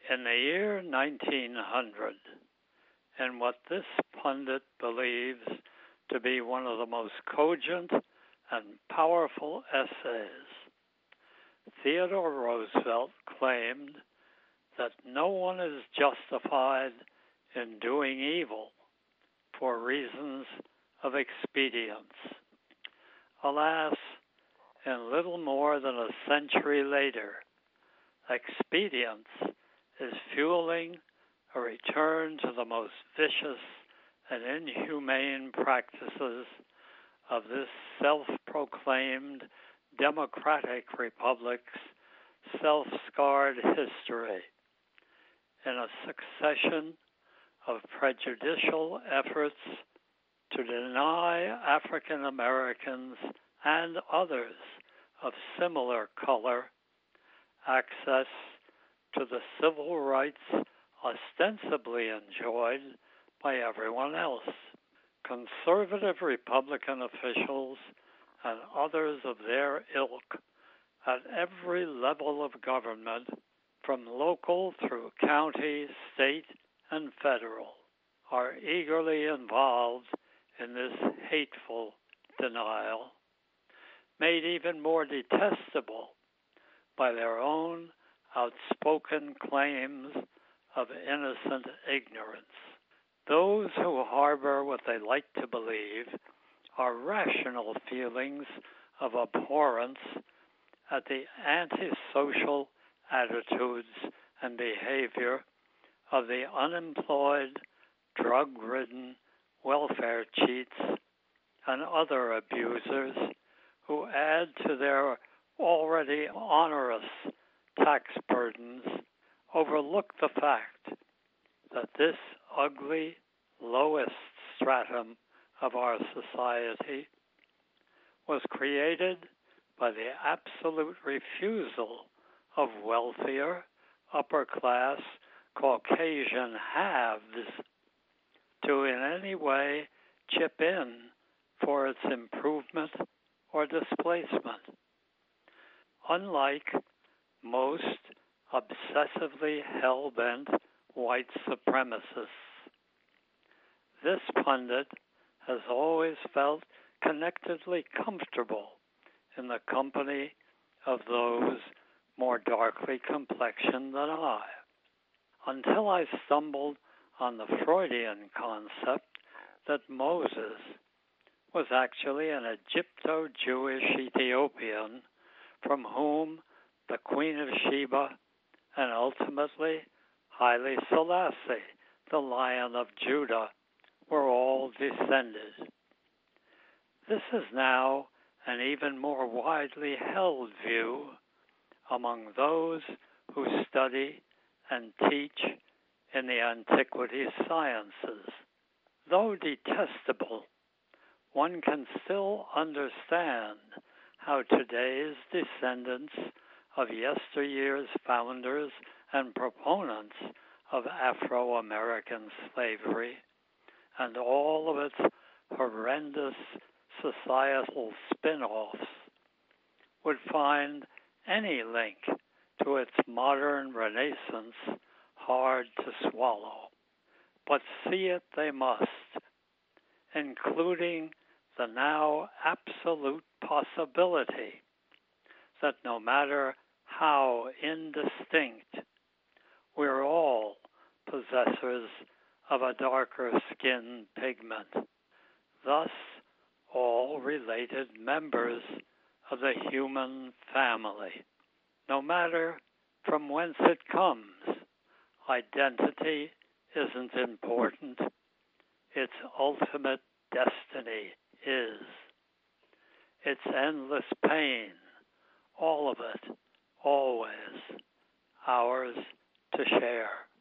In the year 1900, in what this pundit believes to be one of the most cogent and powerful essays, Theodore Roosevelt claimed that no one is justified in doing evil for reasons of expedience. Alas, in little more than a century later, expedience is fueling a return to the most vicious and inhumane practices of this self-proclaimed democratic republic's self-scarred history in a succession of prejudicial efforts to deny African Americans and others of similar color access to the civil rights ostensibly enjoyed by everyone else. Conservative Republican officials and others of their ilk at every level of government, from local through county, state, and federal, are eagerly involved in this hateful denial, made even more detestable by their own outspoken claims of innocent ignorance. Those who harbor what they like to believe are rational feelings of abhorrence at the antisocial attitudes and behavior of the unemployed, drug-ridden welfare cheats and other abusers who add to their already onerous tax burdens, overlook the fact that this ugly, lowest stratum of our society was created by the absolute refusal of wealthier, upper-class, Caucasian haves to in any way chip in for its improvement or displacement. Unlike most obsessively hell-bent white supremacists, this pundit has always felt connectedly comfortable in the company of those more darkly complexioned than I, until I stumbled on the Freudian concept that Moses was actually an Egypto-Jewish Ethiopian from whom the Queen of Sheba and ultimately Haile Selassie, the Lion of Judah, were all descended. This is now an even more widely held view among those who study and teach in the antiquities sciences. Though detestable, one can still understand how today's descendants of yesteryear's founders and proponents of Afro-American slavery and all of its horrendous societal spin-offs would find any link to its modern renaissance hard to swallow. But see it they must, including the now absolute possibility that no matter how indistinct, we're all possessors of a darker skin pigment, thus all related members of the human family. No matter from whence it comes, identity isn't important. Its ultimate destiny is. Its endless pain, all of it, always ours to share.